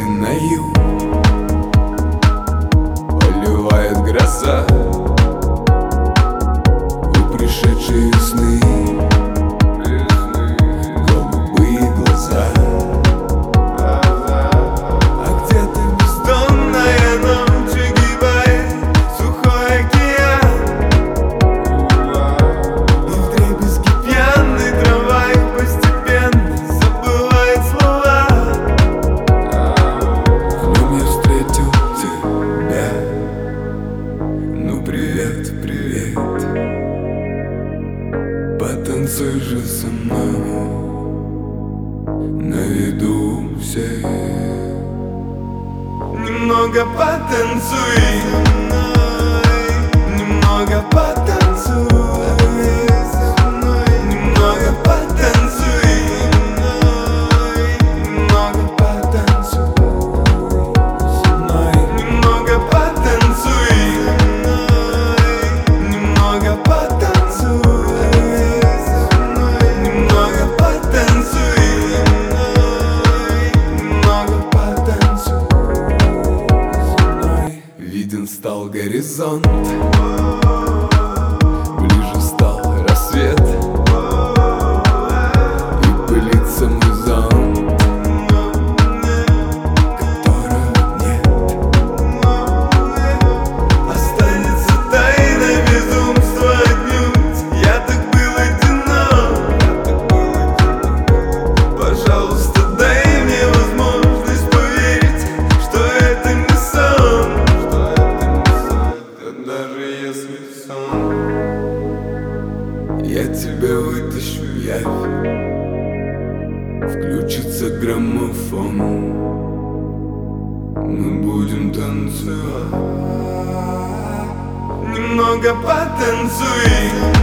пеленою поливает гроза у пришедшей весны. Голубые глаза. А где-то бездонная ночь огибает сухой океан, и вдребезги пьяный трамвай постепенно забывает слова. В нем я встретил тебя. Ну привет, привет. Потанцуй же со мной на виду всех. Немного потанцуй со мной, немного потанцуй со мной, немного потанцуй со мной, немного потанцуй со мной, немного потанцуй со мной, немного потанцуй со мной, немного потанцуй со мной, немного потанцуй со мной. Виден стал горизонт, ближе стал рассвет, и пылится мой зонт, которого нет. Останется тайна безумства отнюдь. Я так был одинок. Пожалуйста, дай мне возможность поверить, что это не сон, даже если сон. Я тебя вытащу в явь, включится граммофон, мы будем танцевать. Немного потанцуй